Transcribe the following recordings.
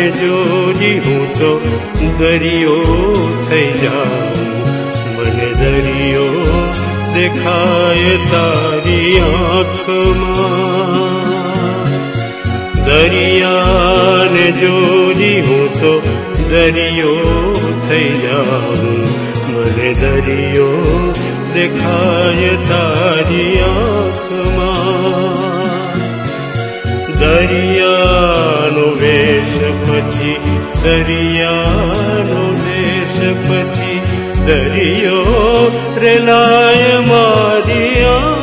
જોડી હું તો દરિયો થઈ જાઉં, મને દરિયો દેખાય તારી આંખમાં. દરિયાને જોડી હું તો દરિયો થઈ જાઉં, મને દરિયો દેખાય તારી આંખમાં. દરિયાનો વેશ પછી દરિયાનો દેશ પછી દરિયો રેલાય મારી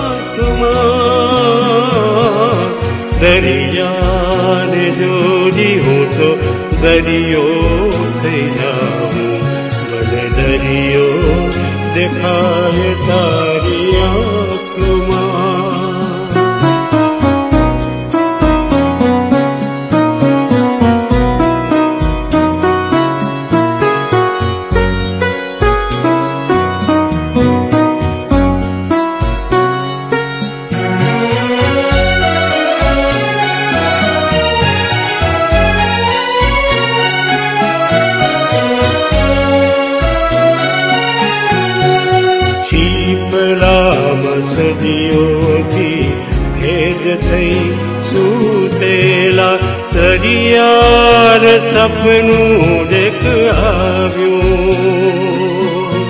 આંખમાં. દરિયાને જોડી હું તો દરિયો થઈ જાઉં, મને દરિયો દેખાય તારી આંખમાં. સદીઓથી ભેદ થઈ સૂતેલા દરિયાર સપનું દેખ આવ્યું.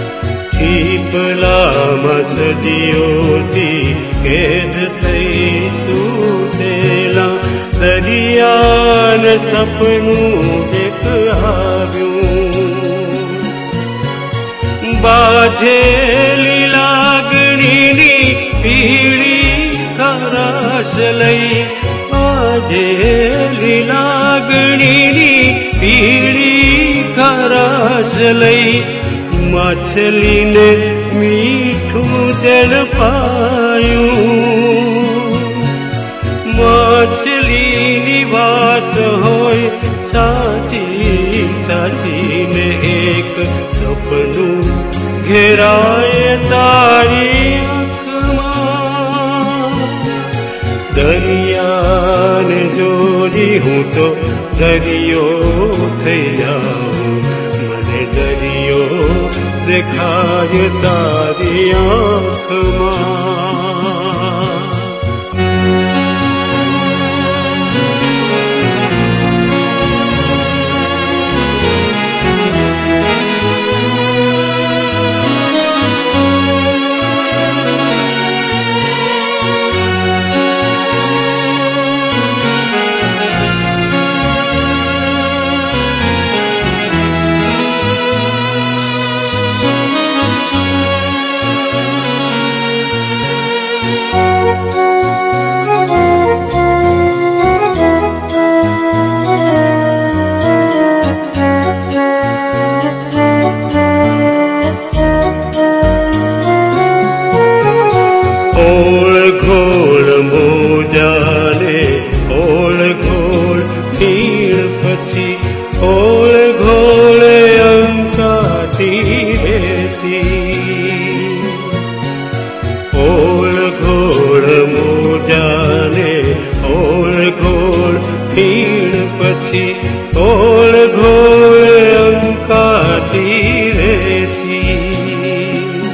છીપલામાં સદીઓથી ભેદ થઈ સૂતેલા દરિયાર સપનું દેખ આવ્યું. બાજેલી લાગણીની પીળી ખરાશ લઈ, બાજેલી લાગણીની પીળી ખરાશ લઈ, માછલીને મીઠું જળ પાયું. માછલીની વાત હોય સાચી સાચીને એક સપનું ઘેરાય તારી આંખમાં. દરિયાને જોડી હું તો દરિયો થઈ જાઉં, મને દરિયો દેખાય તારી આંખમાં. ઓળઘોળ મોજાને ઓળઘોળ તીણ પછી ઓળઘોળ અંકાતી રહેતી. ઓળઘોળ મોજાને ઓળઘોળ તીણ પછી ઓળઘોળ અંકાતી રહેતી.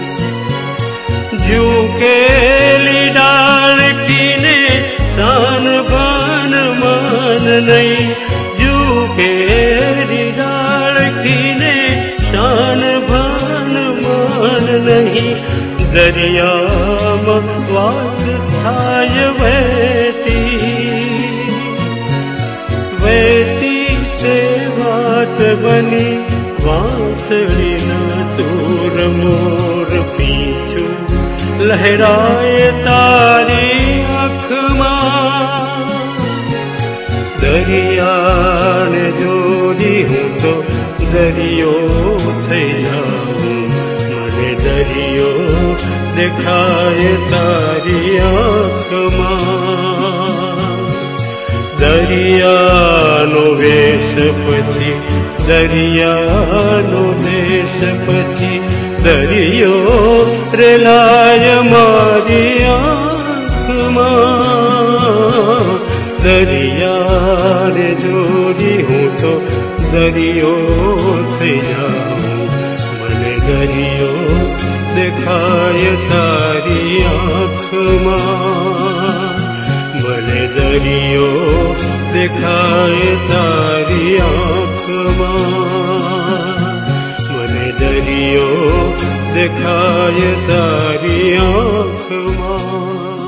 ઝૂકેલી ડાળખીને શાન ભાન માન નહીં, ઝૂકેલી ડાળખીને શાન ભાન માન નહીં. દરિયામાં વાત થાય વહેતી, વહેતી તે વાત બની વાંસળીના સૂર. મોર પીછું લહેરાય તારી આંખમાં. દરિયાને જોડી હું તો દરિયો થઈ જાઉં, મને દરિયો દેખાય તારી આંખમાં. દરિયાનો વેશ પછી દરિયાનો દેશ પછી દરિયો રેલાય મારી આંખમાં. દરિયાને જોડી હું તો દરિયો થઈ જાઉં. મને દરિયો દેખાય તારી આંખમાં, મને દરિયો દેખાય તારી આંખમાં, મને દરિયો દેખાય તારી આંખમાં.